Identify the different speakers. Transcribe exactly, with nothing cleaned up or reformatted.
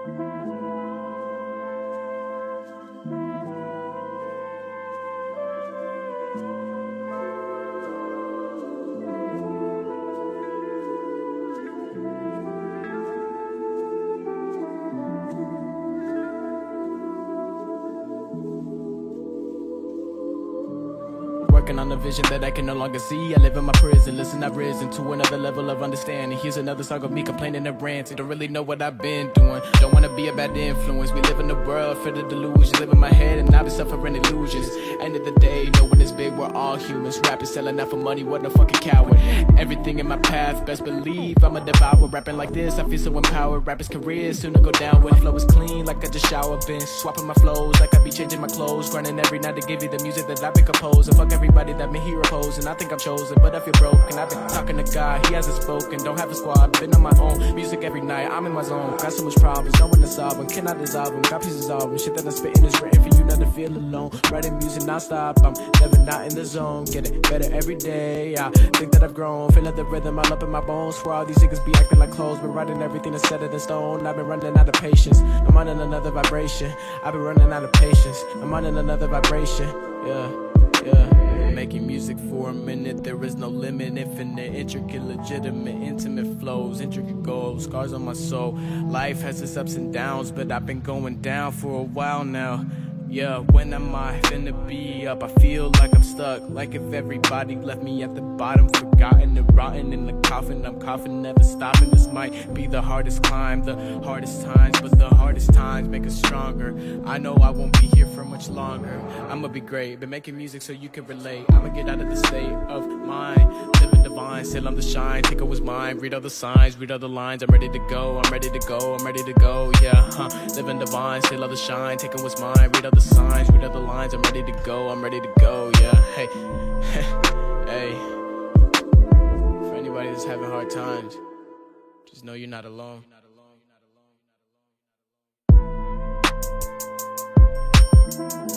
Speaker 1: Working on a vision that I can no longer see. I live in my prison, listen, I've risen to another level of understanding. Here's another song of me complaining and ranting. Don't really know what I've been doing, don't wanna be a bad influence. We live in a world filled with delusions. Live in my head and I've been suffering illusions. End of the day, no one is big, we're all humans. Rapping, selling out for money, what a fucking coward. Everything in my path, best believe I'ma devour. Rapping like this, I feel so empowered. Rappers' careers soon to go down when flow is clean, like I just showered. Been swapping my flows, like I be changing my clothes. Grinding every night to give you the music that I've been composing. Fuck everybody that been here opposing. I think I'm chosen, but I feel broken. I've been talking to God, he hasn't spoken. Don't have a squad, been on my own. Music every night, I'm in my zone. Got so much problems, no one to solve them. Cannot dissolve them, got pieces of them. Shit that I'm spitting is written for you not to feel alone. Writing music non-stop, I'm never not in the zone. Get it better every day, I think that I've grown. Feeling the rhythm all up in my bones. For all these niggas be acting like clothes, been writing everything that's set in stone. I've been running out of patience, I'm on another vibration. I've been running out of patience, I'm on another vibration. Yeah, yeah. Making music for a minute, there is no limit. Infinite, intricate, legitimate, intimate flows, intricate goals, scars on my soul. Life has its ups and downs, but I've been going down for a while now. Yeah, when am I finna be up? I feel like I'm stuck, like if everybody left me at the bottom, forgotten and rotten in the coffin. I'm coughing, never stopping. This might be the hardest climb, the hardest times, but the hardest times make us stronger. I know I won't be here for much longer. I'ma be great, been making music so you can relate. I'ma get out of the state of mind, living divine, still on the shine. Take what was mine, read all the signs, read all the lines. I'm ready to go, I'm ready to go, I'm ready to go. Yeah, huh, living divine, still on the shine. Taking what's mine, read all the signs, read all the lines. I'm ready to go, I'm ready to go. Yeah, hey, hey. For anybody that's having hard times, just know you're not alone. You're not alone.